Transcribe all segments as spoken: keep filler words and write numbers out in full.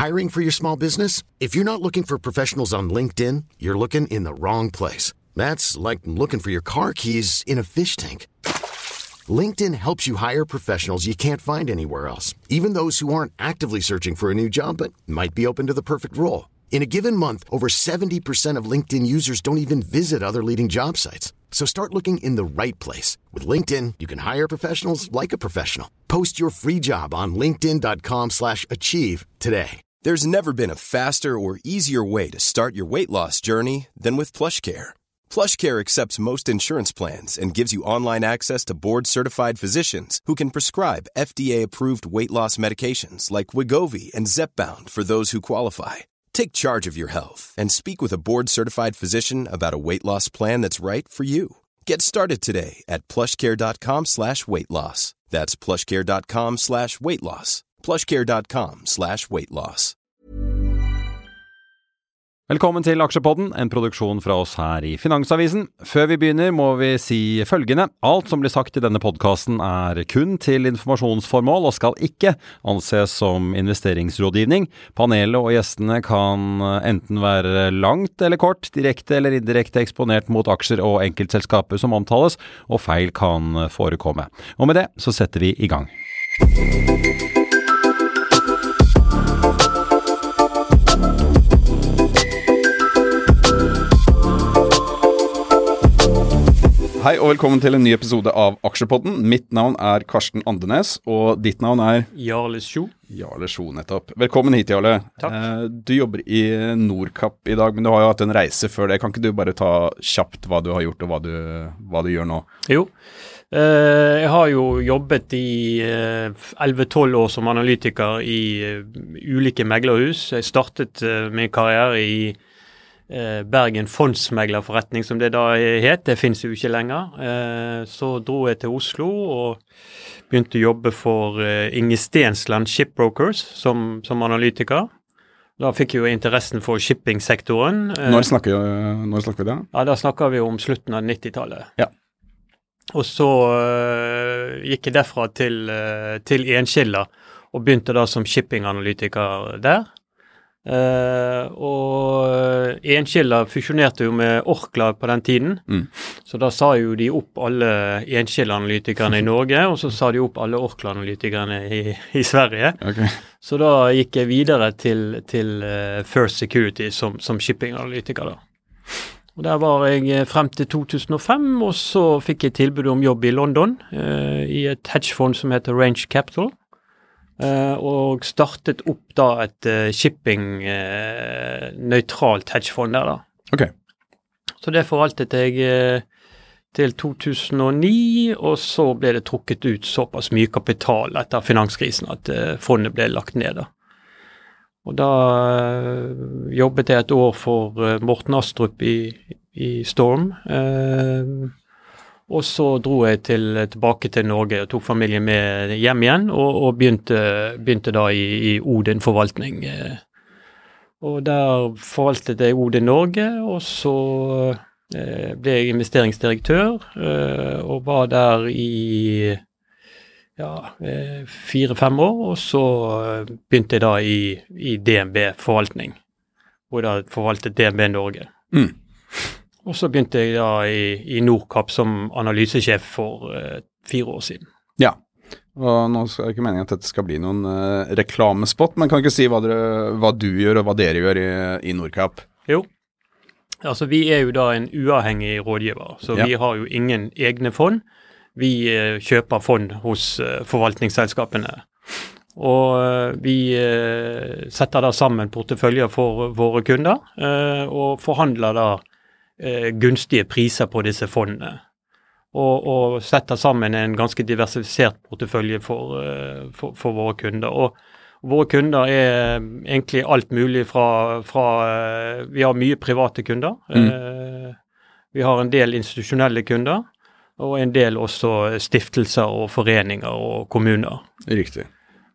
Hiring for your small business? If you're not looking for professionals on LinkedIn, you're looking in the wrong place. That's like looking for your car keys in a fish tank. LinkedIn helps you hire professionals you can't find anywhere else, even those who aren't actively searching for a new job but might be open to the perfect role. In a given month, over seventy percent of LinkedIn users don't even visit other leading job sites. So start looking in the right place. With LinkedIn, you can hire professionals like a professional. Post your free job on linkedin.com slash achieve today. There's never been a faster or easier way to start your weight loss journey than with PlushCare. PlushCare accepts most insurance plans and gives you online access to board-certified physicians who can prescribe F D A-approved weight loss medications like Wegovy and Zepbound for those who qualify. Take charge of your health and speak with a board-certified physician about a weight loss plan that's right for you. Get started today at plushcare.com slash weight loss. That's plushcare.com slash weight loss. plushcare.com slash weight loss. Velkommen til Aksjepodden, en produksjon fra oss her i Finansavisen. Før vi begynner må vi si følgende. Alt som blir sagt i denne podcasten er kun til informasjonsformål og skal ikke anses som investeringsrådgivning. Panelet og gjestene kan enten være langt eller kort, direkte eller indirekte eksponert mot aksjer og enkeltselskaper som omtales, og feil kan forekomme. Og med det så setter vi i gang. Hei og velkommen til en ny episode av Aksjepodden. Mitt navn er Karsten Andenes, og ditt navn er? Jarle Sjo. Jarle Sjo, nettopp. Velkommen hit, Jarle. Takk. Du jobber i Nordkapp i dag, men du har jo hatt en reise før det. Kan ikke du bare ta kjapt hva du har gjort og hva du, hva du gjør nå? Jo, jeg har jo jobbet i elleve tolv år som analytiker i ulike meglerhus. Jeg startet min karriere i Bergen fondsmeglerforretning, som det da het. Det finnes jo ikke lenger. Så dro jeg til Oslo og begynte å jobbe for Inge Stensland Shipbrokers som, som analytiker. Da fikk jeg jo interessen for shippingsektoren. Når snakker, når snakker vi det? Ja, da snakker vi om slutten av nittitallet. Ja. Og så uh, gikk jeg derfra til, uh, til Enskilda og begynte da som shippinganalytiker der. Uh, og Enskilda fusjonerte jo med Orkla på den tiden, mm. så da sa jo de opp alle Enskilda-analytikerne i Norge, og så sa de opp alle Orkla-analytikerne i, i Sverige. Okay. Så da gikk jeg videre til, til uh, First Security som, som shippinganalytiker da. Og der var jeg frem til to tusen og fem, og så fikk jeg tilbud om jobb i London, uh, i et hedgefond som heter Range Capital. Uh, og startet opp da et uh, shipping-nøytralt uh, hedgefond der da. Ok. Så det forvaltet jeg uh, til to tusen og ni, og så ble det trukket ut såpass mye kapital etter finanskrisen at uh, fondet ble lagt ned da. Og da uh, jobbet jeg et år for uh, Morten Astrup i, i Storm, uh, og så dro jeg til, tilbake til Norge og tok familien med hjem igjen, og, og begynte, begynte da i, i Odin forvaltning. Og der forvaltet jeg Odin Norge, og så eh, ble jeg investeringsdirektør, eh, og var der i ja, eh, fire-fem år, og så begynte jeg da i, i D N B forvaltning, hvor jeg da forvaltet D N B Norge. Mm. Og så begynte jeg da i, i Nordkapp som analysesjef for uh, fire år siden. Ja, og nå er det ikke meningen at dette skal bli noen uh, reklamespott, men kan du ikke si hva, dere, hva du gjør og hva dere gjør i, i Nordkapp? Jo, altså vi er jo da en uavhengig rådgiver, så ja. Vi har jo ingen egne fond. Vi uh, kjøper fond hos uh, forvaltningsselskapene. Og uh, vi uh, setter da sammen porteføljer for våre kunder, uh, og forhandler da gunstige priser på disse fondene, og, og setter sammen en ganske diversifisert portefølje for, for, for våre kunder. Og våre kunder er egentlig alt mulig fra, fra vi har mye private kunder, mm. vi har en del institusjonelle kunder, og en del også stiftelser og foreninger og kommuner. Riktig.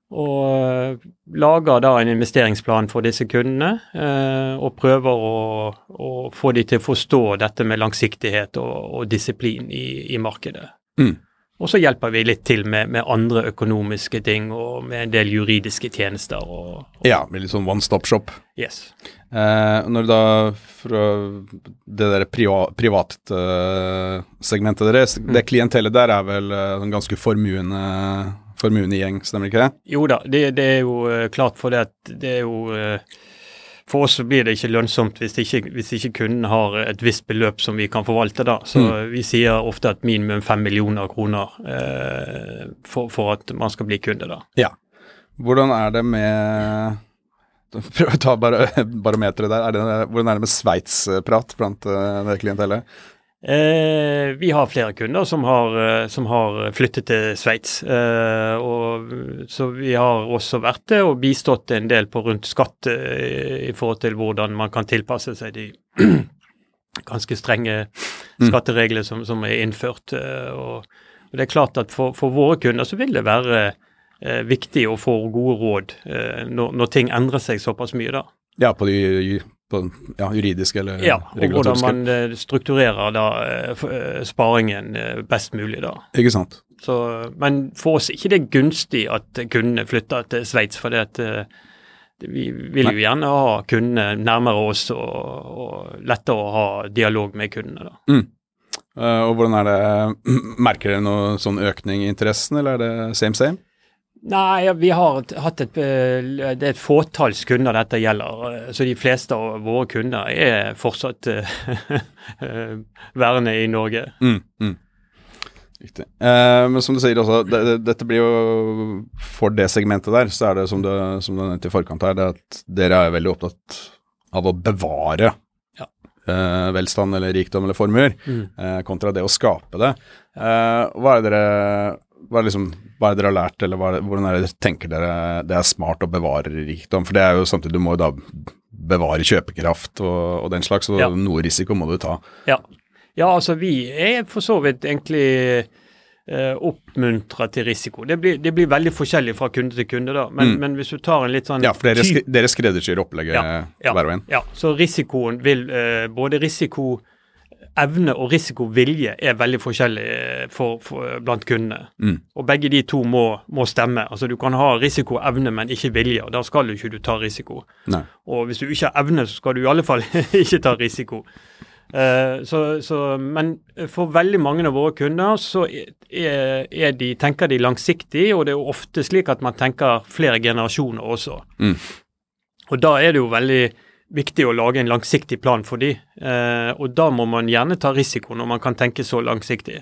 Og lager da en investeringsplan for disse kundene, eh, og prøver å, å få de til å forstå dette med langsiktighet og, og disiplin i, i markedet. Mm. Og så hjelper vi litt til med, med andre økonomiske ting og med en del juridiske tjenester. Og, og ja, med litt sånn one-stop-shop. Yes. Eh, når da, fra det der priva, privatsegmentet uh, deres, mm. det klientellet der er vel uh, en ganske formuende, formuende gjeng, stemmer ikke det? Jo da, det, det er jo uh, klart for det at det er jo... Uh, For oss så blir det ikke lønnsomt hvis ikke, hvis ikke kunden har et visst beløp som vi kan forvalte da. Så mm. vi sier ofte at minimum fem millioner kroner eh, for, for at man skal bli kunde da. Ja. Hvordan er det med, prøv å ta bare, barometeret der, er det, hvordan er det med Sveits-prat blant uh, det klientellet? Eh, vi har flere kunder som har, som har flyttet til Sveits, eh, og, så vi har også vært det og bistått en del på rundt skatt eh, i forhold til hvordan man kan tilpasse seg de ganske strenge skatteregler som, som er innført. Eh, og, og det er klart at for, for våre kunder så vil det være eh, viktig å få gode råd eh, når, når ting endrer seg såpass mye da. Ja, på de på, ja, juridiske eller ja, regulatoriske. Ja, og hvordan man uh, strukturerer da, uh, sparingen uh, best mulig da. Ikke sant. Så, men for oss er ikke det gunstig at kundene flytter til Sveits, for det at uh, vi vil jo Nei. gjerne ha kundene nærmere oss og, og lettere å ha dialog med kundene da. Mm. Uh, og hvordan er det, merker dere noe sånn økning i interessen, eller er det same same? Nei, ja, vi har hatt et, det er et fåtalls kunder dette gjelder, så de fleste av våre kunder er fortsatt uh, værende i Norge. Mm, mm. Riktig. Eh, men som du sier også, det, det, dette blir jo, for det segmentet der, så er det som du, som du nevnte i forkant her, det er at dere er veldig opptatt av å bevare ja. eh, velstand eller rikdom eller formuer, mm. eh, kontra det å skape det. Eh, hva er det dere... Hva er, liksom, hva er det dere har lært, eller hva er det, hvordan er det dere tenker dere det er smart å bevare rikdom? For det er jo samtidig, du må jo da bevare kjøpekraft og, og den slags, så ja. noe risiko må du ta. Ja. ja, altså vi er for så vidt egentlig eh, oppmuntret til risiko. Det blir, det blir veldig forskjellig fra kunde til kunde da, men, mm. men hvis du tar en litt sånn... Ja, for dere, sk dere skreddersyr opplegget ja, ja, hver og en. Ja, så risikoen vil, eh, både risiko... evne og risikovilje er veldig forskjellig for, for, blant kundene. Mm. Og begge de to må, må stemme. Altså du kan ha risikoevne, men ikke vilje, og da skal du ikke du ta risiko. Nei. Og hvis du ikke har evne, så skal du i alle fall ikke ta risiko. Uh, så, så, men for veldig mange av våre kunder så er, er de, tenker de langsiktig, og det er jo ofte slik at man tenker flere generasjoner også. Mm. Og da er det jo veldig viktig å lage en langsiktig plan for de, eh, og da må man gjerne ta risiko når man kan tenke så langsiktig.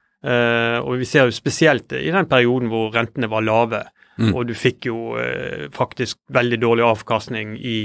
Eh, og vi ser jo spesielt i den perioden hvor rentene var lave, mm. og du fikk jo eh, faktisk veldig dårlig avkastning i,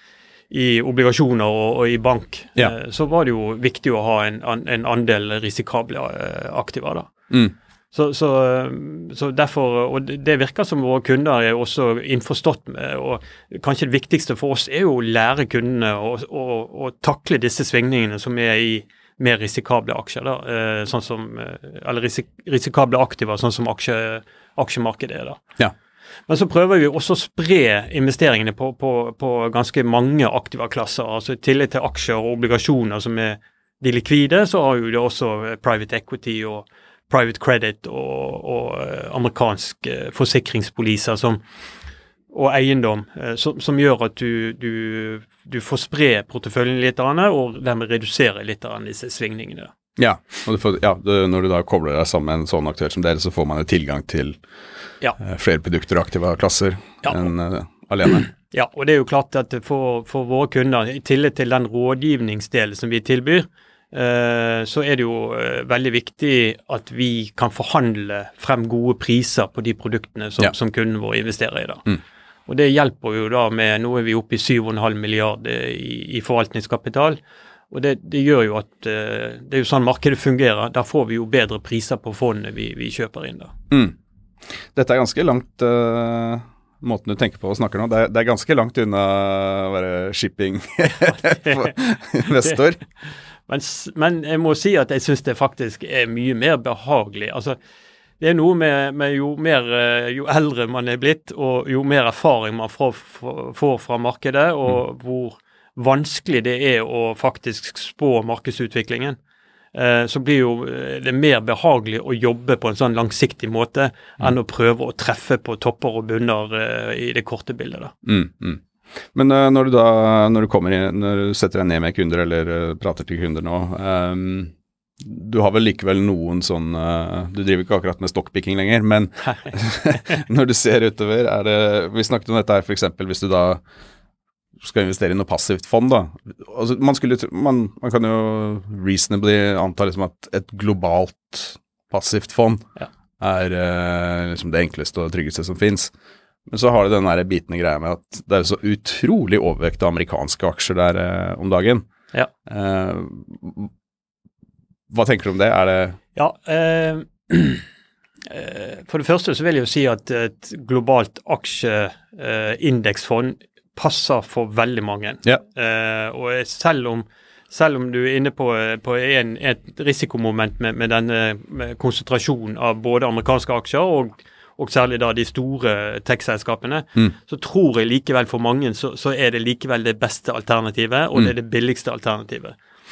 i obligasjoner og, og i bank, ja. eh, så var det jo viktig å ha en, en andel risikable eh, aktiver da. Mm. Så, så, så derfor, og det virker som våre kunder er også innforstått med, og kanskje det viktigste for oss er jo å lære kundene å, å, å takle disse svingningene som er i mer risikable aksjer, da, sånn som, eller risik, risikable aktiver, sånn som aksje, aksjemarkedet er da. Ja. Men så prøver vi også å spre investeringene på, på, på ganske mange aktive klasser, altså i tillegg til aksjer og obligasjoner som er de likvide, så har jo det også private equity og private credit og, og amerikansk eh, forsikringspoliser som, og eiendom, eh, som, som gjør at du, du, du får spre porteføljen litt annet, og dermed redusere litt av disse svingningene. Ja, og du får, ja du, når du da kobler deg sammen med en sånn aktør som dere, så får man jo tilgang til ja. eh, flere produkter og aktive klasser ja. enn eh, alene. Ja, og det er jo klart at for, for våre kunder, i tillegg til den rådgivningsdelen som vi tilbyr, Uh, så er det jo uh, veldig viktig at vi kan forhandle frem gode priser på de produktene som, ja. som kunden vår investerer i da. Mm. Og det hjelper jo da med, nå er vi oppe i syv komma fem milliarder i, i forvaltningskapital, og det, det gjør jo at uh, det er jo sånn markedet fungerer, da får vi jo bedre priser på fondet vi, vi kjøper inn da. Mm. Dette er ganske langt... Uh måten du tenker på og snakker nå, det er, det er ganske langt unna å være shipping investor. Men, men jeg må si at jeg synes det faktisk er mye mer behagelig. Altså, det er noe med, med jo, mer, jo eldre man er blitt, og jo mer erfaring man får, får fra markedet, og mm. hvor vanskelig det er å faktisk spå markedsutviklingen. eh, så blir jo det mer behagelig å jobbe på en sånn langsiktig måte mm. enn å prøve å treffe på topper og bunner eh, i det korte bildet da. Mm, mm. Men uh, når du da, når du kommer inn, når du setter deg ned med kunder eller uh, prater til kunder nå, um, du har vel likevel noen sånn, uh, du driver ikke akkurat med stockpicking lenger, men når du ser utover, er det, vi snakket om dette her for eksempel, hvis du da skal investere i noe passivt fond da, altså man, skulle, man, man kan jo reasonably anta liksom at et globalt passivt fond ja. er uh, liksom det enkleste og tryggeste som finnes. Men så har det den der bitende greia med at det er så utrolig overvekt av amerikanske aksjer der eh, om dagen. Ja. Eh, hva tenker du om det? Er det... Ja, eh, for det første så vil jeg jo si at et globalt aksjeindeksfond eh, passer for veldig mange. Ja. Eh, og selv om, selv om du er inne på, på en, et risikomoment med, med denne med konsentrasjonen av både amerikanske aksjer og og særlig da de store tech-selskapene, mm. så tror jeg likevel for mange så, så er det likevel det beste alternativet, og mm. det er det billigste alternativet.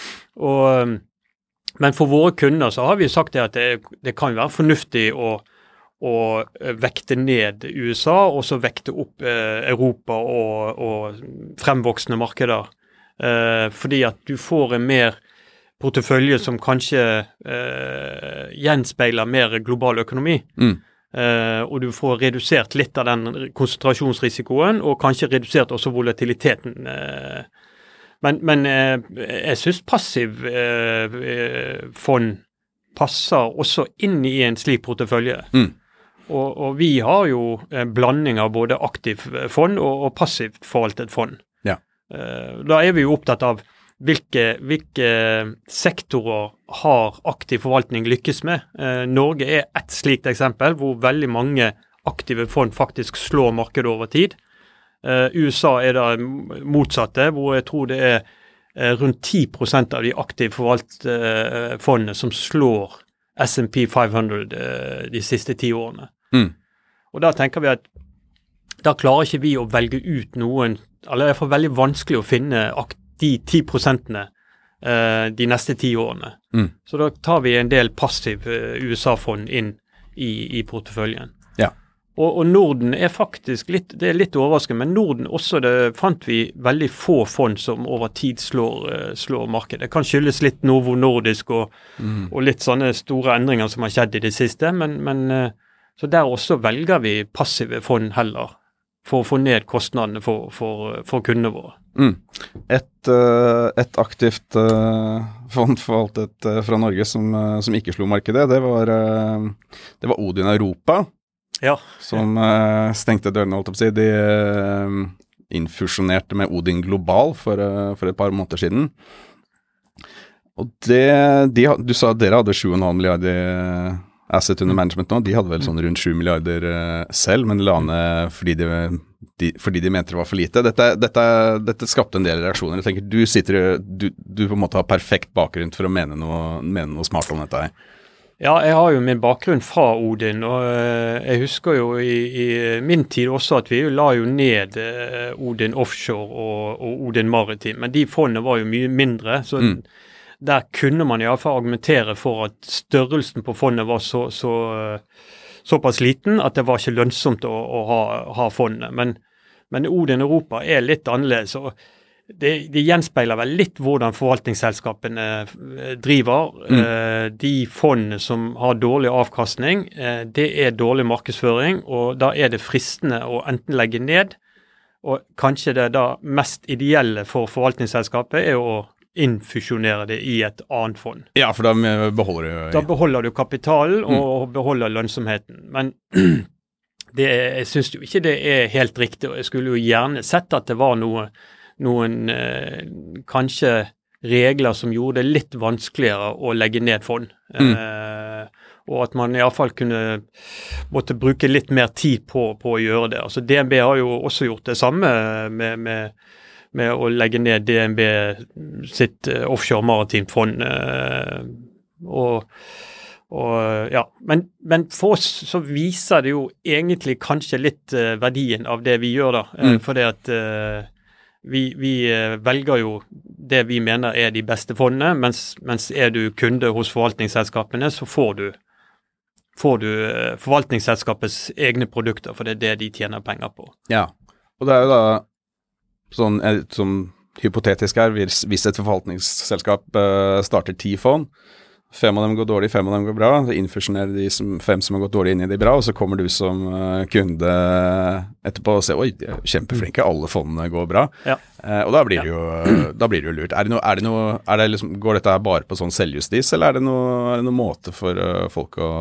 Og, men for våre kunder så har vi sagt det at det, det kan være fornuftig å, å vekte ned U S A, og så vekte opp eh, Europa og, og fremvoksende markeder. Eh, fordi at du får en mer portefølje som kanskje eh, gjenspeiler mer global økonomi. Mm. Uh, og du får redusert litt av den konsentrasjonsrisikoen, og kanskje redusert også volatiliteten. Uh, men men uh, jeg synes passiv uh, fond passer også inn i en slik portefølje. Mm. Og, og vi har jo en blanding av både aktiv fond og, og passivt forvaltet fond. Ja. Uh, da er vi jo opptatt av Hvilke, hvilke sektorer har aktiv forvaltning lykkes med? Eh, Norge er et slikt eksempel hvor veldig mange aktive fond faktisk slår markedet over tid. Eh, U S A er det motsatte, hvor jeg tror det er eh, rundt ti prosent av de aktive forvaltede eh, fondene som slår S and P fem hundre eh, de siste ti årene. Mm. Og da tenker vi at da klarer ikke vi å velge ut noen, eller det er for veldig vanskelig å finne aktiv de ti prosentene uh, de neste ti årene. Mm. Så da tar vi en del passiv uh, U S A-fond inn i, i porteføljen. Ja. Og, og Norden er faktisk litt, det er litt overraskende, men Norden også, det fant vi veldig få fond som over tid slår, uh, slår markedet. Det kan skyldes litt Novo Nordisk og, mm. og litt sånne store endringer som har skjedd i det siste, men, men uh, så der også velger vi passive fond heller, for å få ned kostnadene for, for, for kundene våre. Mm. Et, uh, et aktivt uh, fond forvaltet uh, fra Norge som, uh, som ikke slo markedet, det var, uh, det var Odin Europa, ja. som uh, stengte dørene, holdt opp å si. De uh, infusjonerte med Odin Global for, uh, for et par måneder siden. Og det, de, du sa at dere hadde sju komma fem milliarder asset under management nå, de hadde vel sånn rundt sju milliarder uh, selv, men la ned fordi de, de, fordi de mente det var for lite. Dette, dette, dette skapte en del reaksjoner. Jeg tenker, du sitter, du, du på en måte har perfekt bakgrunn for å mene noe, mene noe smart om dette her. Ja, jeg har jo min bakgrunn fra Odin, og uh, jeg husker jo i, i min tid også at vi la jo ned uh, Odin Offshore og, og Odin Maritim, men de fondene var jo mye mindre, så mm. der kunne man i hvert fall argumentere for at størrelsen på fondet var så, så, såpass liten at det var ikke lønnsomt å, å ha, ha fondet. Men, men Odin Europa er litt annerledes, og det, det gjenspeiler vel litt hvordan forvaltningsselskapene driver. Mm. Eh, de fondene som har dårlig avkastning, eh, det er dårlig markedsføring, og da er det fristende å enten legge ned, og kanskje det da mest ideelle for forvaltningsselskapet er å infusjonere det i et annet fond. Ja, for da beholder du... Da beholder du kapitalen og mm. beholder lønnsomheten. Men det, jeg synes jo ikke det er helt riktig, og jeg skulle jo gjerne sett at det var noe, noen eh, kanskje regler som gjorde det litt vanskeligere å legge ned fond. Mm. Eh, og at man i hvert fall kunne måtte bruke litt mer tid på, på å gjøre det. Altså D N B har jo også gjort det samme med... med med å legge ned D N B sitt uh, offshore maritimt fond. Uh, og, og ja, men, men for oss så viser det jo egentlig kanskje litt uh, verdien av det vi gjør da. Uh, mm. For det at uh, vi, vi velger jo det vi mener er de beste fondene, mens, mens er du kunde hos forvaltningsselskapene, så får du, får du forvaltningsselskapets egne produkter, for det er det de tjener penger på. Ja, og det er jo da sånn, som hypotetisk her, hvis, hvis et forvaltningsselskap uh, starter ti fond, fem av dem går dårlig, fem av dem går bra, så innfusjonerer de som, fem som har gått dårlig inn i de bra, og så kommer du som uh, kunde etterpå og ser, oi, de er kjempeflinke, alle fondene går bra. Ja. Uh, og da blir, det jo, uh, da blir det jo lurt. Er det noe, er det noe, er det liksom, går dette her bare på sånn selvjustis, eller er det noe, er det noe måte for uh, folk å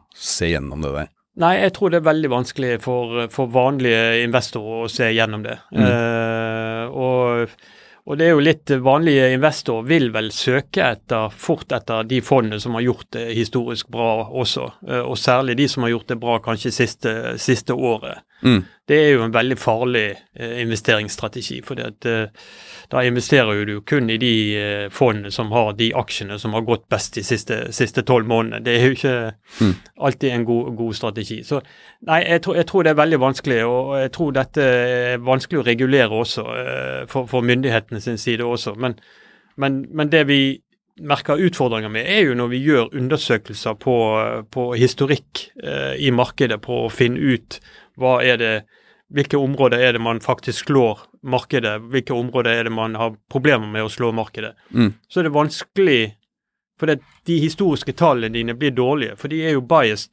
se gjennom det der? Nei, jeg tror det er veldig vanskelig for, for vanlige investorer å se gjennom det. Mm. Uh, og Og det er jo litt vanlige investorer vil vel søke etter, fort etter de fondene som har gjort det historisk bra også, og særlig de som har gjort det bra kanskje siste, siste året. Mm. Det er jo en veldig farlig eh, investeringsstrategi, for det at, eh, da investerer jo du kun i de eh, fondene som har de aksjene som har gått best de siste, siste tolv månedene. Det er jo ikke mm. alltid en god, god strategi. Så nei, jeg, tro, jeg tror det er veldig vanskelig, og jeg tror dette er vanskelig å regulere også eh, for, for myndighetene sin side også. Men, men, men det vi merker utfordringer med er jo når vi gjør undersøkelser på, på historikk eh, i markedet, på å finne ut hva er det, hvilke områder er det man faktisk slår markedet, hvilke områder er det man har problemer med å slå markedet. Mm. Så er det vanskelig, for det, de historiske tallene dine blir dårlige, for de er jo biased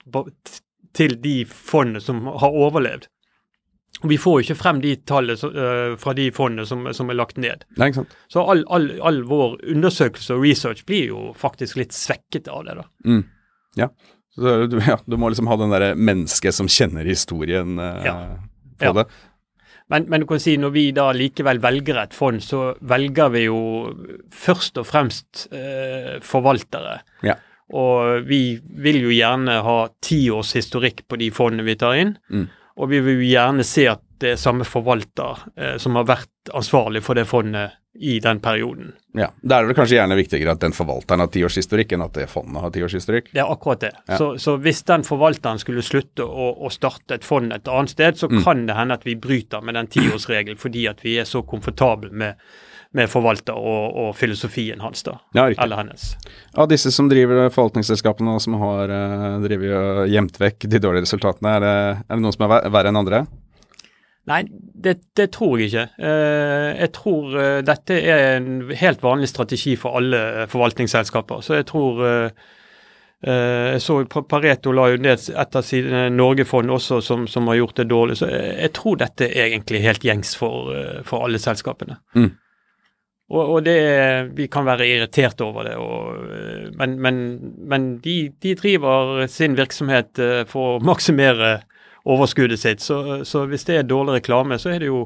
til de fondene som har overlevd. Og vi får jo ikke frem de tallene uh, fra de fondene som, som er lagt ned. Nei, ikke sant. Så all, all, all vår undersøkelse og research blir jo faktisk litt svekket av det da. Mm. Ja. Så du, ja, du må liksom ha den der mennesket som kjenner historien uh, ja. på ja. det. Men, men du kan si, når vi da likevel velger et fond, så velger vi jo først og fremst uh, forvaltere. Ja. Og vi vil jo gjerne ha ti års historikk på de fondene vi tar inn. Mm. Og vi vil gjerne se at det er samme forvalter eh, som har vært ansvarlig for det fondet i den perioden. Ja, da er det kanskje gjerne viktigere at den forvalteren har tiårshistorikk enn at det fondet har tiårshistorikk. Det er akkurat det. Ja. Så, så hvis den forvalteren skulle slutte å, å starte et fond et annet sted, så mm. kan det hende at vi bryter med den tiårsregelen fordi at vi er så komfortable med med forvalter og, og filosofien hans da, ja, eller hennes. Av disse som driver forvaltningsselskapene og som har uh, drivet og gjemt vekk de dårlige resultatene, er det, er det noen som er verre enn andre? Nei, det, det tror jeg ikke. Uh, jeg tror uh, dette er en helt vanlig strategi for alle forvaltningsselskaper, så jeg tror uh, uh, jeg så Pareto la jo ned et av sine Norge-fond også som, som har gjort det dårlig, så jeg, jeg tror dette er egentlig helt gjengs for, uh, for alle selskapene. Mm. Og, og det, vi kan være irritert over det, og, men, men, men de, de driver sin virksomhet for å maksimere overskuddet sitt, så, så hvis det er dårlig reklame, så er det jo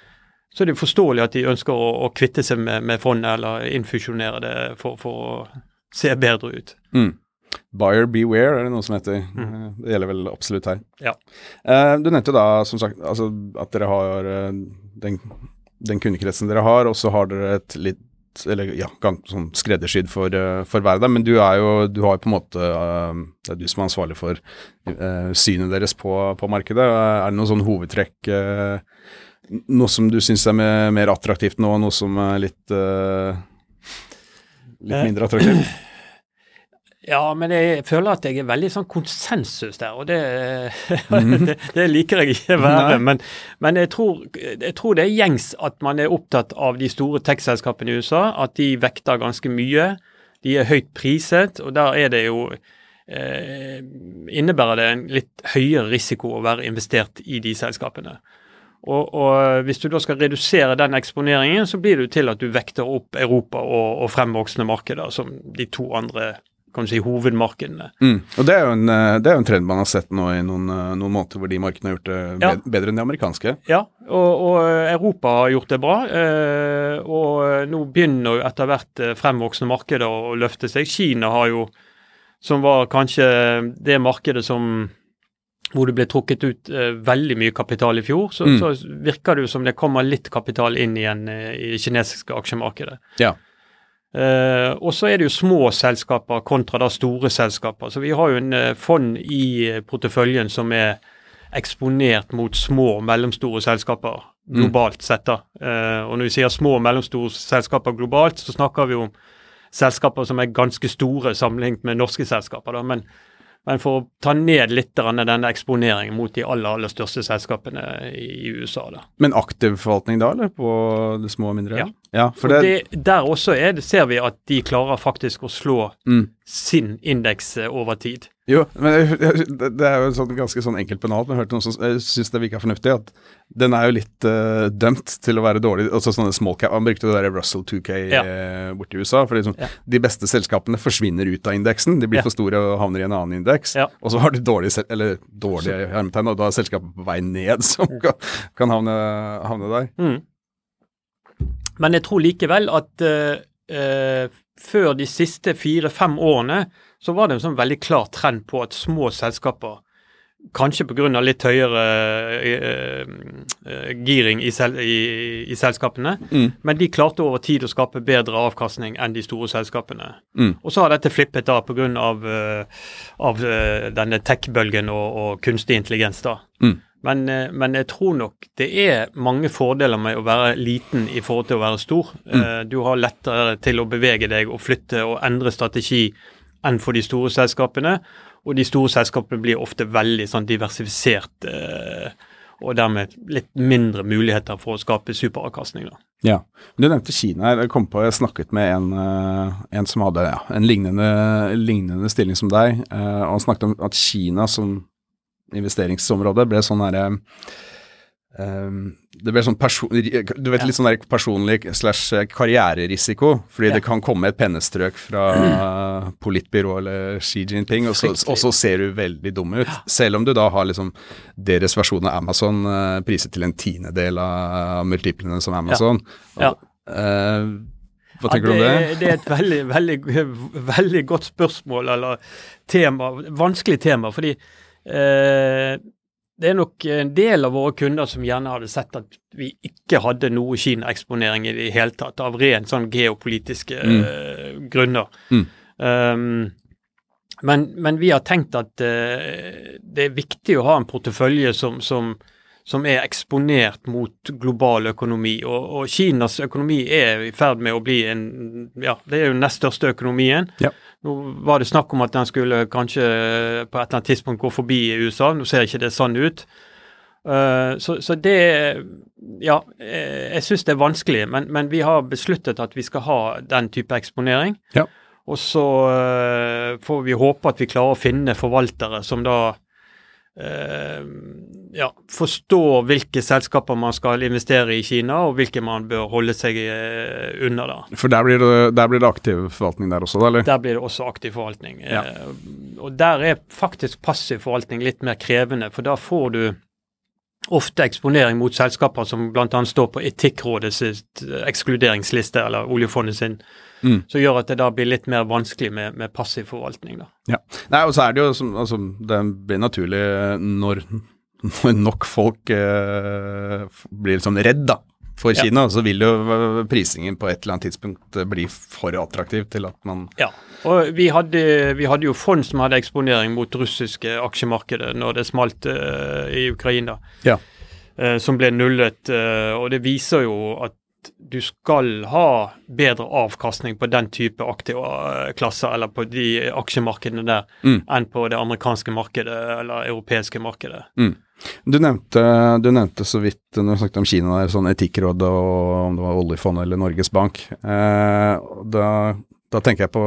så er det forståelig at de ønsker å, å kvitte seg med, med fondet eller infusjonere det for, for å se bedre ut. Mm. Buyer beware er det noe som heter. Mm. Det gjelder vel absolutt her. Ja. Uh, du nevnte da, som sagt, altså, at dere har uh, den den kundekretsen dere har, og så har dere et litt, eller ja, sånn skreddersydd for, uh, for hver dag, men du er jo, du har jo på en måte, uh, det er du som er ansvarlig for uh, synet deres på, på markedet. Er det noen sånn hovedtrekk, uh, noe som du synes er mer, mer attraktivt nå, noe som er litt, uh, litt mindre attraktivt? Ja, men jeg føler at jeg er veldig sånn konsensus der, og det, mm. det, det liker jeg ikke være. Men, men jeg, tror, jeg tror det er gjengs at man er opptatt av de store tech-selskapene i U S A, at de vekter ganske mye, de er høyt priset, og der er det jo, eh, innebærer det en litt høyere risiko å være investert i de selskapene. Og, og hvis du da skal redusere den eksponeringen, så blir det jo til at du vekter opp Europa og, og fremvoksende markeder som de to andre kan du si, hovedmarkedene. Mm. Og det er, jo en, det er jo en trend man har sett nå i noen, noen måneder hvor de markedene har gjort det ja. bedre enn de amerikanske. Ja, og, og Europa har gjort det bra, eh, og nå begynner jo etter hvert fremvoksende markeder å løfte seg. Kina har jo, som var kanskje det markedet som, hvor det ble trukket ut eh, veldig mye kapital i fjor, så, mm. så virker det jo som det kommer litt kapital inn igjen eh, i det kinesiske aksjemarkedet. Ja. Uh, og så er det jo små selskaper kontra da store selskaper. Så vi har jo en uh, fond i porteføljen som er eksponert mot små og mellomstore selskaper. globalt sett da. Uh, og når vi sier små og mellomstore selskaper globalt, så snakker vi om selskaper som er ganske store sammenlignet med norske selskaper da, men Men for å ta ned litt av denne eksponeringen mot de aller, aller største selskapene i, i U S A da. Men aktiv forvaltning da, eller? På de små og mindre? Ja. Ja, for det, det, der også er det, ser vi at de klarer faktisk å slå mm. sin indeks over tid. Jo, men det, det er jo sånn, ganske sånn enkelt penalt, men jeg har hørt noen som synes det virker fornuftig, at den er jo litt uh, dømt til å være dårlig, altså sånne small cap, han brukte det der Russell to K ja. uh, borte i U S A, for liksom, ja. de beste selskapene forsvinner ut av indeksen, de blir ja. for store og havner i en annen indeks, ja. og så har du dårlige, eller dårlige hermetegn, og da er selskapet på vei ned som kan, kan havne, havne der. Mm. Men jeg tror likevel at uh, uh, før de siste fire-fem årene, så var det en sånn veldig klar trend på at små selskaper, kanskje på grunn av litt høyere uh, uh, giring i, sel i, i selskapene, mm. men de klarte over tid å skape bedre avkastning enn de store selskapene. Mm. Og så har dette flippet da på grunn av, uh, av uh, denne tech-bølgen og, og kunstig intelligens da. Mm. Men, men jeg tror nok det er mange fordeler med å være liten i forhold til å være stor. Mm. Du har lettere til å bevege deg og flytte og endre strategi enn for de store selskapene, og de store selskapene blir ofte veldig sånn diversifisert og dermed litt mindre muligheter for å skape superavkastning da. Ja, du nevnte Kina. Jeg kom på, jeg snakket med en, en som hadde ja, en lignende, lignende stilling som deg, og han snakket om at Kina som investeringsområdet ble sånn her um, det ble sånn person, du vet litt sånn der personlig slash karriererisiko, fordi ja. det kan komme et pennestrøk fra uh, politbyrå eller Xi Jinping, og så, og så ser du veldig dum ut, selv om du da har liksom deres versjon av Amazon uh, priset til en tiendedel av multiplene som Amazon. Ja. Ja. Uh, Hva tenker ja, det, du om det? Det er et veldig, veldig, veldig godt spørsmål, eller tema, vanskelig tema, fordi Eh, det er nok en del av våre kunder som gjerne hadde sett at vi ikke hadde noe Kina-eksponering i det hele tatt, av rent sånn geopolitiske mm. eh, grunner. Mm. Um, men, men vi har tenkt at eh, det er viktig å ha en portefølje som, som, som er eksponert mot global økonomi, og, og Kinas økonomi er i ferd med å bli en, ja, det er jo den nest største økonomien. Ja. Nå var det snakk om at den skulle kanskje på et eller annet tidspunkt gå forbi i U S A. Nå ser ikke det sånn ut. Uh, så, så det, ja, jeg synes det er vanskelig, men, men vi har besluttet at vi skal ha den type eksponering. Ja. Og så uh, får vi håpe at vi klarer å finne forvaltere som da uh, ja, forstår hvilke selskaper man skal investere i Kina, og hvilke man bør holde seg uh, under da. For der blir, det, der blir det aktiv forvaltning der også, da, eller? Der blir det også aktiv forvaltning. Ja. Uh, og der er faktisk passiv forvaltning litt mer krevende, for da får du ofte eksponering mot selskaper som blant annet står på Etikkrådets ekskluderingsliste, eller oljefondet sin, mm. som gjør at det da blir litt mer vanskelig med, med passiv forvaltning da. Ja, nei, og så er det jo, som, altså, det blir naturlig når, når nok folk eh, blir sånn redd da, for Kina, ja. så vil jo prisingen på et eller annet tidspunkt bli for attraktiv til at man... Ja, og vi hadde, vi hadde jo fond som hadde eksponering mot russiske aksjemarkedet når det smalt uh, i Ukraina, ja. uh, som ble nullet, uh, og det viser jo at du skal ha bedre avkastning på den type aktive klasser, eller på de aksjemarkedene der, mm. enn på det amerikanske markedet, eller europeiske markedet. Mm. Du nevnte, du nevnte så vidt når vi snakket om Kina, der, sånn Etikkråd og om det var oljefondet eller Norges Bank. Eh, da, da tenker jeg på,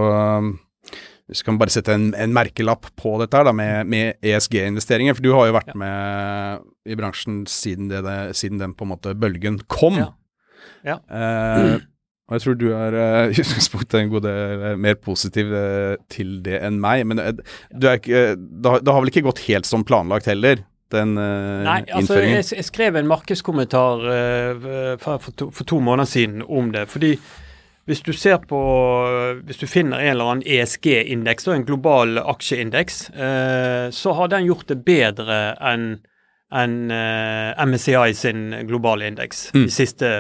hvis vi kan bare sette en, en merkelapp på dette her da, med, med E S G-investeringer, for du har jo vært ja. med i bransjen siden, det, det, siden den på en måte bølgen kom. Ja. Ja. Eh, og jeg tror du er i uh, utgangspunktet en god del mer positiv uh, til det enn meg, men uh, du er ikke, uh, det, har, det har vel ikke gått helt som planlagt heller? Den uh, Nei, altså jeg, jeg skrev en markedskommentar uh, for, for, to, for to måneder siden om det, fordi hvis du ser på, hvis du finner en eller annen E S G-indeks, en global aksjeindeks, uh, så har den gjort det bedre enn en, uh, M S C I sin globale indeks mm. de siste,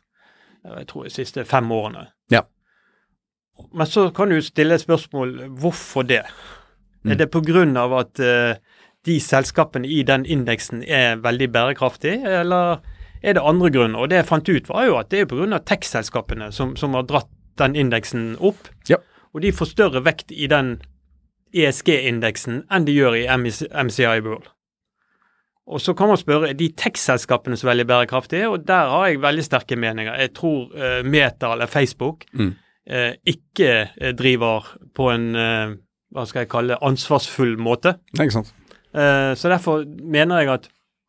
jeg tror de siste fem årene. Ja. Men så kan du stille et spørsmål, hvorfor det? Mm. Er det på grunn av at uh, de selskapene i den indeksen er veldig bærekraftige, eller er det andre grunner. Og det jeg fant ut var jo at det er på grunn av tech-selskapene som, som har dratt den indeksen opp. Ja. Og de får større vekt i den E S G-indeksen enn de gjør i M S C I World. Og så kan man spørre, er de tech-selskapene så veldig bærekraftige? Og der har jeg veldig sterke meninger. Jeg tror uh, Meta eller Facebook mm. uh, ikke uh, driver på en, uh, hva skal jeg kalle, ansvarsfull måte. Det er ikke sant. Uh, så derfor mener jeg at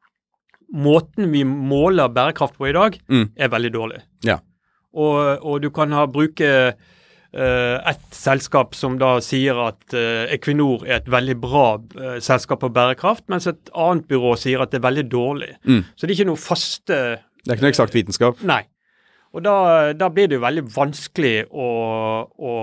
måten vi måler bærekraft på i dag mm. er veldig dårlig. Ja. Og, og du kan ha bruke uh, et selskap som da sier at uh, Equinor er et veldig bra uh, selskap på bærekraft, mens et annet byrå sier at det er veldig dårlig. Mm. Så det er ikke noe faste... Det er ikke noe eksakt vitenskap. Nei. Og da, da blir det jo veldig vanskelig å, å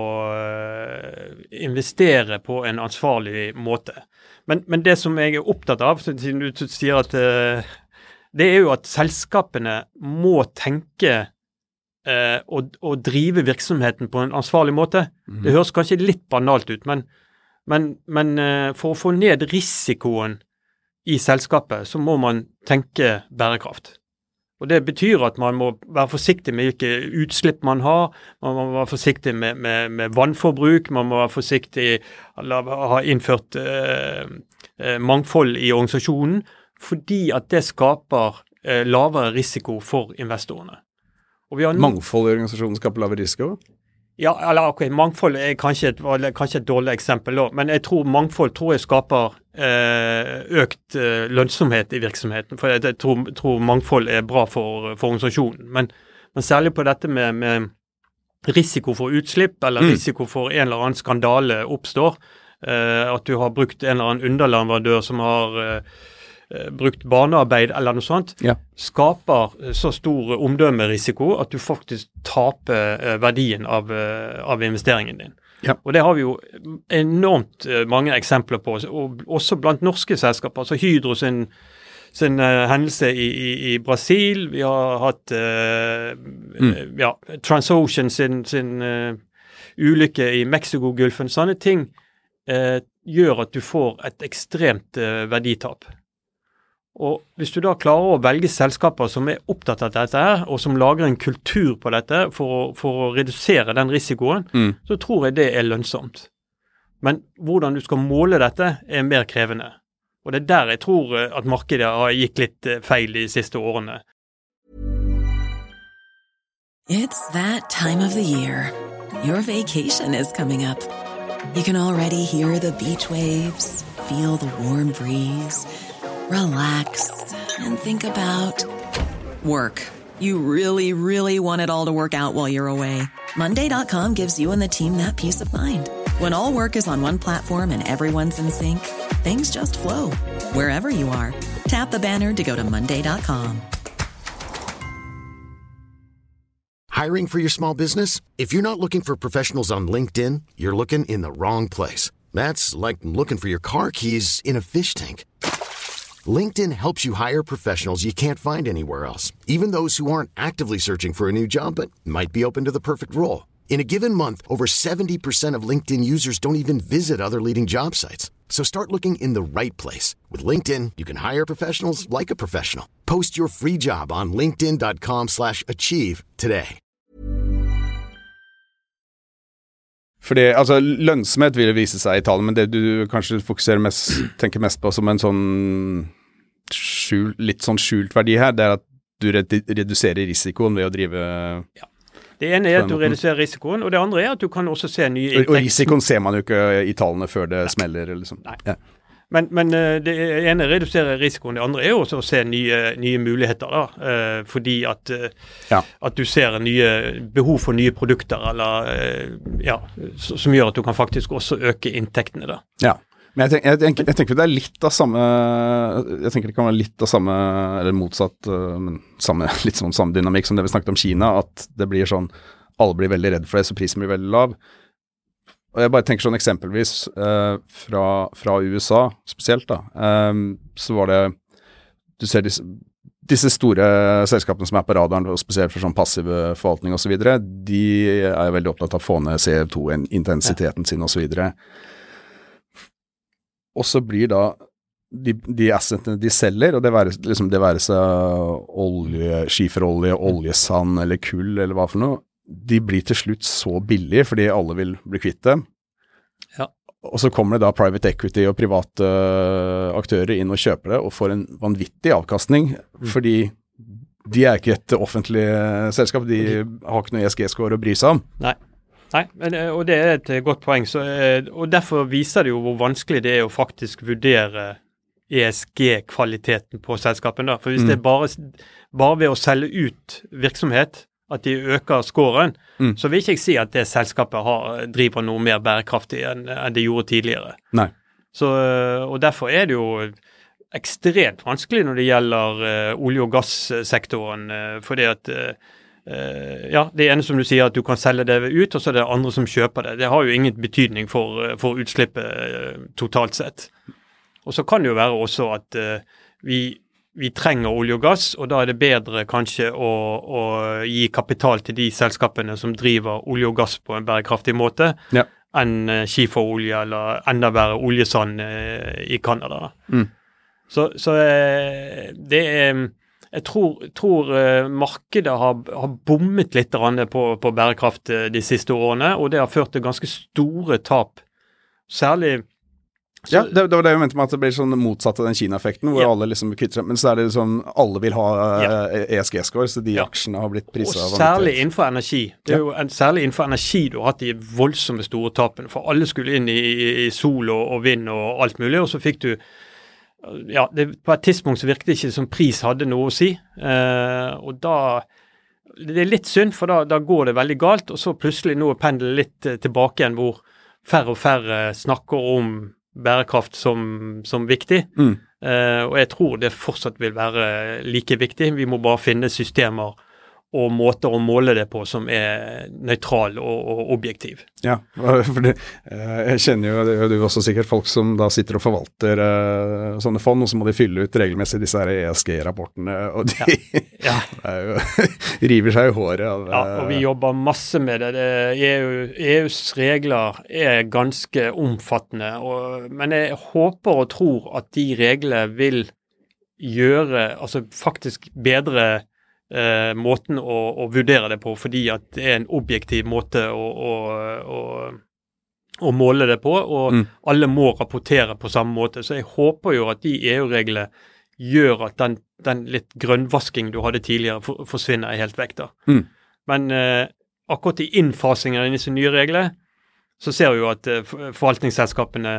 investere på en ansvarlig måte. Men, men det som jeg er opptatt av, siden du sier at uh, det er jo at selskapene må tenke uh, og, og drive virksomheten på en ansvarlig måte. Mm. Det høres kanskje litt banalt ut, men, men, men uh, for å få ned risikoen i selskapet, så må man tenke bærekraft. Og det betyr at man må være forsiktig med hvilke utslipp man har, man må være forsiktig med, med, med vannforbruk, man må være forsiktig, eller ha innført uh, mangfold i organisasjonen, fordi at det skaper uh, lavere risiko for investorene. Og vi har mangfold i organisasjonen skaper lavere risiko? Ja, eller ok, mangfold er kanskje et, kanskje et dårlig eksempel da, men jeg tror mangfold tror jeg skaper uh, økt uh, lønnsomhet i virksomheten, for jeg, jeg tror, tror mangfold er bra for, for organisasjonen. Men, men særlig på dette med, med risiko for utslipp, eller mm. risiko for en eller annen skandale oppstår, uh, at du har brukt en eller annen underleverandør som har uh, brukt barnearbeid eller noe sånt, ja. skaper så stor omdømmerisiko at du faktisk taper verdien av, av investeringen din. Ja. Og det har vi jo enormt mange eksempler på, og også blant norske selskaper. Altså Hydro sin, sin uh, hendelse i, i, i Brasil, vi har hatt uh, mm. ja, Transocean sin, sin uh, ulykke i Mexiko-gulfen. Sånne ting uh, gjør at du får et ekstremt uh, verditap. Og hvis du da klarer å velge selskaper som er opptatt av dette her, og som lager en kultur på dette for å, for å redusere den risikoen, mm. så tror jeg det er lønnsomt. Men hvordan du skal måle dette er mer krevende. Og det er der jeg tror at markedet har gikk litt feil de siste årene. It's that time of the year. Your vacation is coming up. You can already hear the beach waves, feel the warm breeze, relax, and think about work. You really, really want it all to work out while you're away. Monday dot com gives you and the team that peace of mind. When all work is on one platform and everyone's in sync, things just flow. Wherever you are, tap the banner to go to Monday dot com. Hiring for your small business? If you're not looking for professionals on LinkedIn, you're looking in the wrong place. That's like looking for your car keys in a fish tank. LinkedIn helps you hire professionals you can't find anywhere else, even those who aren't actively searching for a new job but might be open to the perfect role. In a given month, over seventy percent of LinkedIn users don't even visit other leading job sites. So start looking in the right place. With LinkedIn, you can hire professionals like a professional. Post your free job on linkedin dot com slash achieve today. Fordi, altså, lønnsomhet vil vise seg i tallene, men det du kanskje fokuserer mest, tenker mest på som en sånn skjul, litt sånn skjult verdi her, det er at du reduserer risikoen ved å drive... Ja. Det ene er at du reduserer risikoen, og det andre er at du kan også se nye inntekter. Og risikoen ser man jo ikke i tallene før det Nei. smeller, liksom. Nei. Ja. Men, men det ene reduserer risikoen, det andre er jo også å se nye, nye muligheter da, eh, fordi at, ja. at du ser nye behov for nye produkter, eller eh, ja, som gjør at du kan faktisk også øke inntektene da. Ja, men jeg, tenk, jeg, tenker, jeg tenker det er litt av samme, jeg tenker det kan være litt av samme, eller motsatt, men samme, litt sånn samme dynamikk som det vi snakket om Kina, at det blir sånn, alle blir veldig redd for det, så prisen blir veldig lav. Og jeg bare tenker sånn eksempelvis uh, fra, fra U S A spesielt da, um, så var det, du ser disse, disse store selskapene som er på radaren, og spesielt for sånn passive forvaltning og så videre, de er veldig opptatt av å få ned C O to-intensiteten sin og så videre. Og så blir da de, de assetene de selger, og det være, liksom, det være seg olje, skiferolje, oljesand eller kull eller hva for noe, de blir til slutt så billige fordi alle vil bli kvitt dem. Ja. Og så kommer det da private equity og private aktører inn og kjøper det og får en vanvittig avkastning, mm. fordi de er ikke et offentlig selskap, de har ikke noe E S G-score å bry seg om. Nei. Nei, men, og det er et godt poeng, så, og derfor viser det jo hvor vanskelig det er å faktisk vurdere E S G-kvaliteten på selskapen da, for hvis mm. det er bare, bare ved å selge ut virksomhet, at de øker scoren, mm. så vil ikke jeg si at det selskapet har, driver noe mer bærekraftig enn, enn det gjorde tidligere. Nei. Så, og derfor er det jo ekstremt vanskelig når det gjelder uh, olje- og gassektoren, uh, fordi at uh, uh, ja, det ene som du sier at du kan selge det ut, og så er det andre som kjøper det. Det har jo ingen betydning for, uh, for utslippet uh, totalt sett. Og så kan det jo være også at uh, vi vi trenger olje og gass, og da er det bedre kanskje å, å gi kapital til de selskapene som driver olje og gass på en bærekraftig måte, ja. enn skiferolje eller enda bedre oljesand eh, i Kanada. Mm. Så, så eh, det er, jeg tror, tror eh, markedet har, har bommet litt på, på bærekraft de siste årene, og det har ført til ganske store tap, særlig. Så, ja, det, det var det jeg mente med at det blir sånn motsatt av den Kina-effekten, hvor ja. alle liksom kvitter seg, men så er det sånn, alle vil ha ja. E S G-score, så de ja. aksjene har blitt priset av. Og særlig innenfor energi. Det er ja. jo en, særlig innenfor energi du har hatt de voldsomme store tapene, for alle skulle inn i, i sol og, og vind og alt mulig, og så fikk du, ja, det, på et tidspunkt så virket det ikke som pris hadde noe å si, eh, og da, det er litt synd, for da, da går det veldig galt, og så plutselig nå pendler litt tilbake igjen, hvor færre og færre snakker om bærekraft som, som viktig, mm. uh, og jeg tror det fortsatt vil være like viktig. Vi må bare finne systemer og måter å måle det på som er nøytral og, og objektiv. Ja, for det, jeg kjenner jo, det er jo også sikkert folk som da sitter og forvalter uh, sånne fond, og så må de fylle ut regelmessig disse her E S G-rapportene, og de ja. Ja. er jo, river seg i håret av... Uh, ja, og vi jobber masse med det. det E U, E U's regler er ganske omfattende, og, men jeg håper og tror at de reglene vil gjøre, altså faktisk bedre Uh, måten å, å vurdere det på, fordi at det er en objektiv måte å, å, å, å måle det på, og mm. alle må rapportere på samme måte. Så jeg håper jo at de E U-reglene gjør at den, den litt grønnvasking du hadde tidligere for, forsvinner helt vekk da. Mm. Men uh, akkurat i innfasingen av disse nye reglene, så ser vi jo at uh, forvaltningsselskapene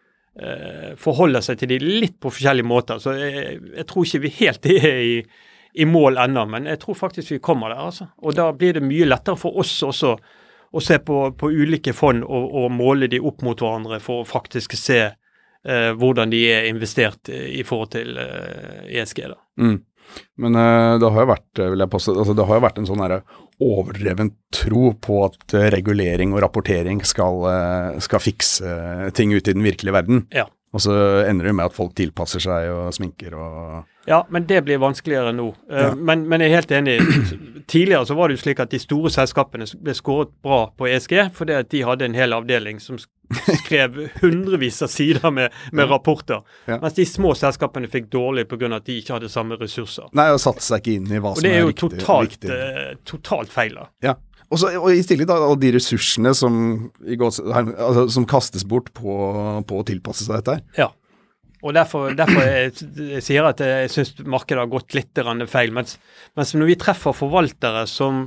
uh, forholder seg til de litt på forskjellige måter. Så jeg, jeg tror ikke vi helt er i i mål ennå, men jeg tror faktisk vi kommer der, altså. Og da blir det mye lettere for oss også å se på, på ulike fond og, og måle de opp mot hverandre for å faktisk se eh, hvordan de er investert i forhold til eh, E S G da. Mm. Men uh, det har jo vært, vil jeg påstå, altså det har jo vært en sånn her overdreven tro på at uh, regulering og rapportering skal, uh, skal fikse uh, ting ute i den virkelige verden. Ja. Og så ender det med at folk tilpasser seg og sminker og... Ja, men det blir vanskeligere nå. Ja. Uh, men, men jeg er helt enig. Tidligere så var det jo slik at de store selskapene ble skåret bra på E S G, fordi at de hadde en hel avdeling som skrev hundrevis av sider med, med rapporter. Ja. Mens de små selskapene fikk dårlig på grunn av at de ikke hadde samme ressurser. Nei, og satte seg ikke inn i hva som er riktig. Og det er jo totalt, uh, totalt feil da. Ja. Også, og i tillegg da, alle de ressursene som, i godt, altså, som kastes bort på, på å tilpasse seg dette her. Ja, og derfor, derfor jeg, jeg sier at jeg synes markedet har gått litt feil, mens, mens når vi treffer forvaltere som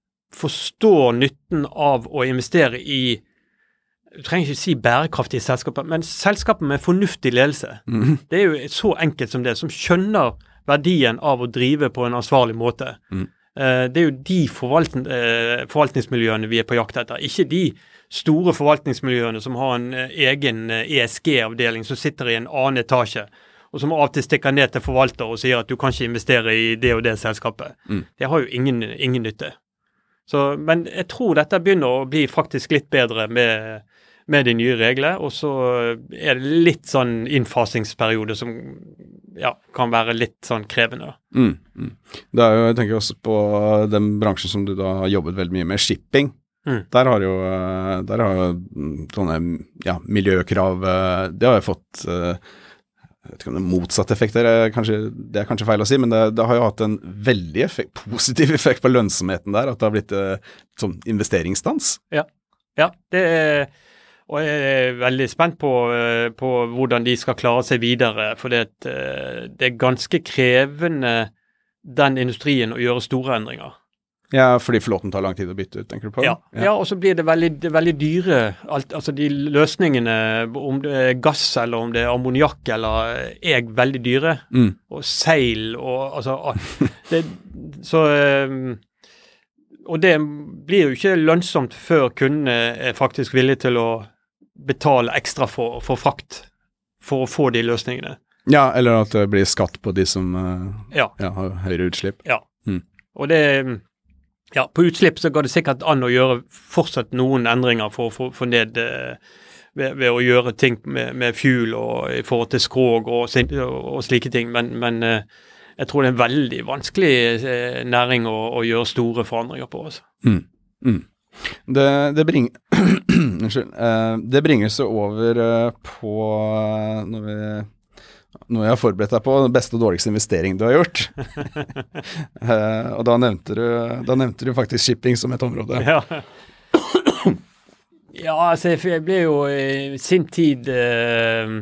forstår nytten av å investere i, du trenger ikke si bærekraftige selskaper, men selskaper med fornuftig ledelse. Mm. Det er jo så enkelt som det, som skjønner verdien av å drive på en ansvarlig måte. Mm. Det er jo de forvaltning, forvaltningsmiljøene vi er på jakt etter, ikke de store forvaltningsmiljøene som har en egen E S G-avdeling som sitter i en annen etasje, og som av og til stikker ned til forvalter og sier at du kan ikke investere i det og det selskapet. Mm. Det har jo ingen, ingen nytte. Så, men jeg tror dette begynner å bli faktisk litt bedre med, med de nye reglene, og så er det litt sånn innfasingsperiode som ja, kan være litt sånn krevende. Mm, mm. Det er jo, jeg tenker også på den bransjen som du da har jobbet veldig mye med, shipping. Mm. Der har jo, der har jo sånne ja, miljøkrav, det har jo fått uh, jeg vet ikke om det er motsatt effekt, det er kanskje, det er kanskje feil å si, men det, det har jo hatt en veldig effekt, positiv effekt på lønnsomheten der, at det har blitt uh, sånn investeringsstans. Ja, ja det er, og jeg er veldig spent på, uh, på hvordan de skal klare seg videre, for det, uh, det er ganske krevende den industrien å gjøre store endringer. Ja, fordi flåten tar lang tid å bytte ut, tenker du på? Ja, ja. ja og så blir det veldig, det veldig dyre, alt, altså de løsningene, om det er gass eller om det er ammoniakk, eller er veldig dyre, mm. og seil, og altså, det, så, og det blir jo ikke lønnsomt før kundene er faktisk villige til å betale ekstra for, for frakt, for å få de løsningene. Ja, eller at det blir skatt på de som uh, ja. Ja, har høyere utslipp. Ja, mm. og det Ja, på utslipp så går det sikkert an å gjøre fortsatt noen endringer for å få ned eh, ved, ved å gjøre ting med, med fuel og i forhold til skrog og, og slike ting, men, men eh, jeg tror det er en veldig vanskelig eh, næring å, å gjøre store forandringer på. Altså. Mm. Mm. Det, det, bring... Unnskyld. Uh, det bringer seg over uh, på uh, når vi noe jeg har forberedt deg på, den beste og dårligste investering du har gjort. uh, og da nevnte, du, da nevnte du faktisk shipping som et område. Ja, ja altså jeg ble jo i sin tid uh,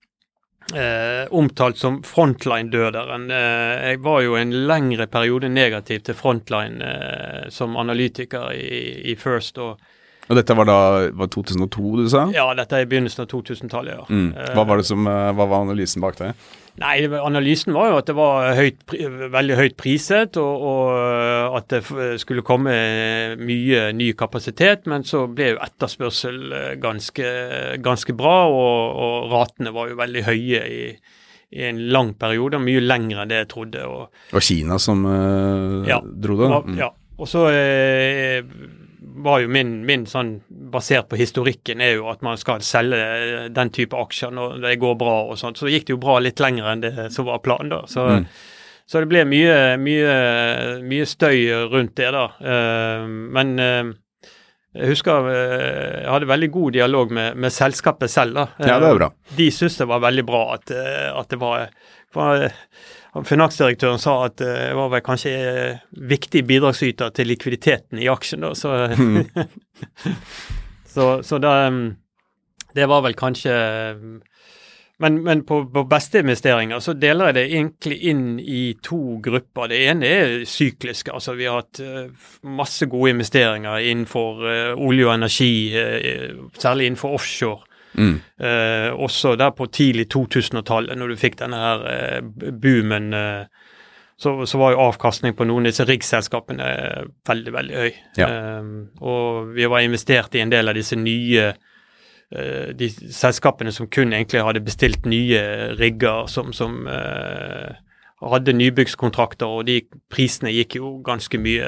uh, omtalt som frontline-døderen. Uh, jeg var jo en lengre periode negativ til frontline uh, som analytiker i, i First, og Og dette var da var to tusen og to, du sa? Ja, dette er i begynnelsen av to tusen-tallet, ja. Mm. Hva var det som, hva var analysen bak det? Nei, analysen var jo at det var høyt, veldig høyt priset, og, og at det skulle komme mye ny kapasitet, men så ble jo etterspørsel ganske, ganske bra, og, og ratene var jo veldig høye i, i en lang periode, mye lengre enn det jeg trodde. Og, det var Kina som uh, ja, dro det? Mm. Ja, og så eh, var jo min, min sånn, basert på historikken, er jo at man skal selge den type aksjer når det går bra og sånt. Så gikk det jo bra litt lenger enn det som var planen da. Så, mm. så det ble mye, mye, mye støy rundt det da. Uh, men uh, jeg husker uh, jeg hadde veldig god dialog med, med selskapet selv da. Uh, ja, det er bra. De syntes det var veldig bra at, uh, at det var... var Finansdirektøren sa at det uh, var vel kanskje uh, viktig bidragsyter til likviditeten i aksjen da, så, mm. så, så det, um, det var vel kanskje um, men, men på, på beste investeringer så deler jeg det egentlig inn i to grupper. Det ene er sykliske, altså vi har hatt uh, masse gode investeringer innenfor uh, olje og energi, uh, særlig innenfor offshore. Mm. Eh, også der på tidlig to tusen-tallet, når du fikk denne her eh, boomen, eh, så, så var jo avkastning på noen av disse riksselskapene eh, veldig, veldig høy. Ja. Eh, og vi var investert i en del av disse nye eh, de selskapene som kun egentlig hadde bestilt nye rigger som, som eh, hadde nybyggskontrakter, og de prisene gikk jo ganske mye.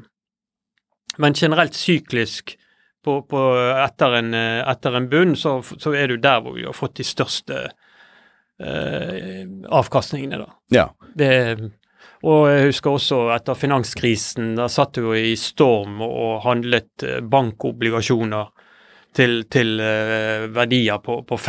Eh. Men generelt syklisk På, på etter, en, etter en bunn, så, så er du der hvor vi har fått de største eh, avkastningene da. Ja. Det, og jeg husker også etter finanskrisen, da satt du jo i storm og handlet bankobligasjoner til, til eh, verdier på, på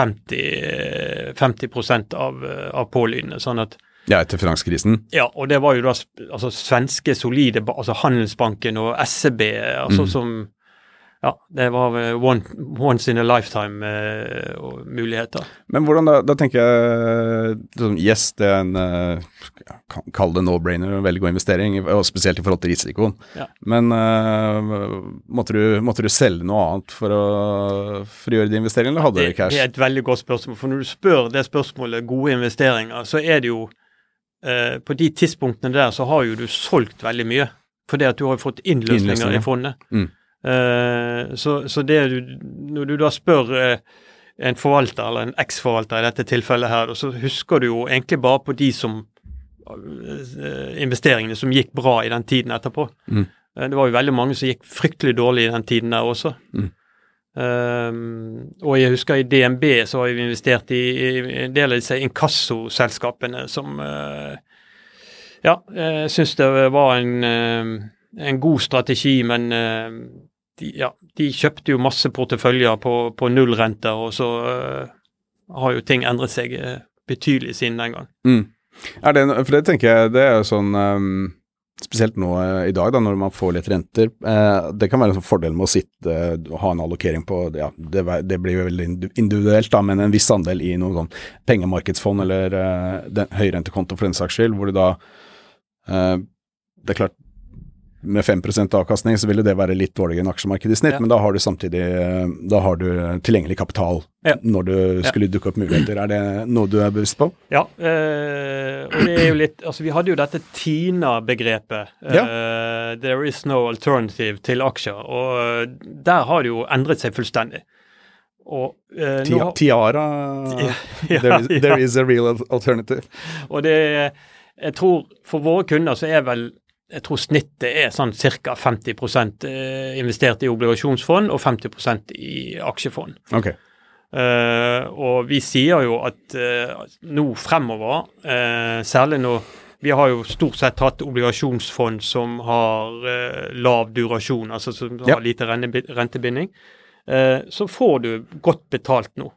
femti prosent av, av pålydende, sånn at Ja, etter finanskrisen. Ja, og det var jo da altså, svenske solide, altså Handelsbanken og S E B, altså mm. som Ja, det var one, once in a lifetime uh, muligheter. Men hvordan da, da tenker jeg, liksom, yes, det er en, uh, kall det no-brainer, en veldig god investering, og spesielt i forhold til risikoen. Ja. Men uh, måtte, du, måtte du selge noe annet for å, for å gjøre de investeringene, eller hadde det, du cash? Det er et veldig godt spørsmål, for når du spør det spørsmålet, gode investeringer, så er det jo, uh, på de tidspunktene der, så har jo du solgt veldig mye, fordi at du har fått innløsninger, innløsninger. i fondet. Mm. Uh, så, så det du, når du da spør uh, en forvalter eller en eks-forvalter i dette tilfellet her, så husker du jo egentlig bare på de som uh, investeringene som gikk bra i den tiden etterpå. Mm. Uh, det var jo veldig mange som gikk fryktelig dårlig i den tiden der også. Mm. Uh, og jeg husker i D N B så har vi investert i, i en del av disse inkasso-selskapene som uh, ja, jeg synes det var en uh, en god strategi, men uh, de, ja, de kjøpte jo masse porteføljer på, på nullrenter, og så uh, har jo ting endret seg uh, betydelig siden den gang. Mm. Er det, for det tenker jeg, det er jo sånn, um, spesielt nå uh, i dag da, når man får litt renter, uh, det kan være en sånn fordel med å sitte uh, og ha en allokering på, ja, det, det blir jo veldig individuelt da, men en viss andel i noen sånn pengemarkedsfond eller uh, den, høyrentekonto for den saks skyld, hvor du da, uh, det er klart, med fem prosent avkastning så ville det være litt dårligere enn aksjemarkedet i snitt, ja. Men da har du samtidig da har du tilgjengelig kapital ja. Når du skulle ja. Dukke opp muligheter. Er det noe du er bevisst på? Ja, eh, og det er jo litt, altså vi hadde jo dette TINA-begrepet, ja. eh, there is no alternative til aksjer, og der har det jo endret seg fullstendig. Og, eh, Tia, nå, tiara, ja, there, is, there is a real alternative. Og det, jeg tror for våre kunder så er vel Jeg tror snittet er sånn cirka femti prosent investert i obligasjonsfond og femti prosent i aksjefond. Ok. Uh, og vi sier jo at uh, nå fremover, uh, særlig nå, vi har jo stort sett hatt obligasjonsfond som har uh, lav durasjon, altså som har ja. Lite rentebinding, uh, så får du godt betalt nå.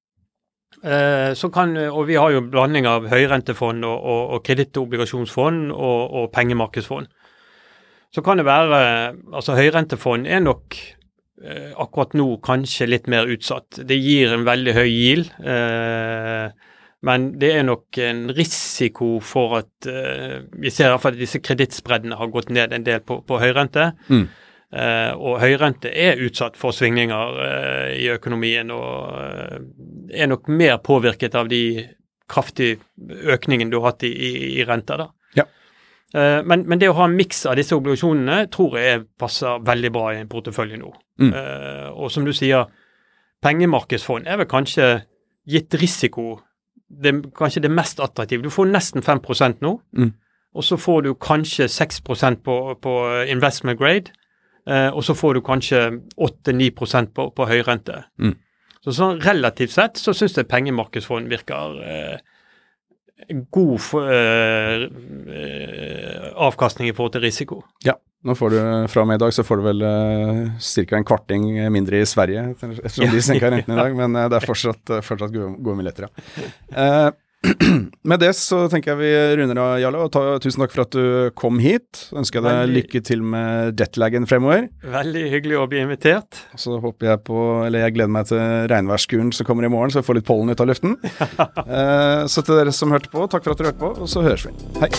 Uh, så kan, og vi har jo blanding av høyrentefond og, og, og kredittobligasjonsfond og, og pengemarkedsfond. Så kan det være, altså høyrentefond er nok uh, akkurat nå kanskje litt mer utsatt. Det gir en veldig høy yield, uh, men det er nok en risiko for at uh, vi ser i hvert fall at disse kredittspreddene har gått ned en del på, på høyrente. Mm. Uh, og høyrente er utsatt for svingninger uh, i økonomien og uh, er nok mer påvirket av de kraftige økningen du har hatt i, i, i renter da. Ja. Uh, men, men det å ha en mix av disse obligasjonene tror jeg passer veldig bra i en portefølje nå. Mm. Uh, og som du sier, pengemarkedsfond er vel kanskje gitt risiko, det, kanskje det mest attraktive. Du får nesten fem prosent nå, mm. og så får du kanskje seks prosent på, på investment grade, Uh, og så får du kanskje åtte til ni prosent på, på høyrente. Mm. Så sånn relativt sett så synes jeg pengemarkedsfond virker uh, god for, uh, uh, avkastning i forhold til risiko. Ja, nå får du fra meg i dag så får du vel uh, cirka en kvarting mindre i Sverige, ettersom de senker renten i dag, men uh, det er fortsatt, uh, fortsatt gode, gode muligheter, ja. Uh, Med det så tenker jeg vi runder av, Jarle, og ta, tusen takk for at du kom hit. Ønsker jeg deg lykke til med jetlagen fremover. Veldig hyggelig å bli invitert. Så håper jeg på, eller jeg gleder meg til regnværskuren som kommer i morgen, så jeg får litt pollen ut av luften. uh, Så til dere som hørte på, takk for at dere hørte på, og så høres vi. Hei.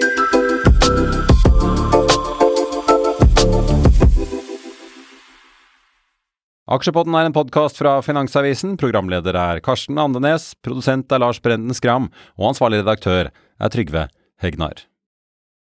Aksjepodden er en podcast fra Finansavisen. Programleder er Karsten Andenes, produsent er Lars Brenden Skram, og ansvarlig redaktør er Trygve Hegnar.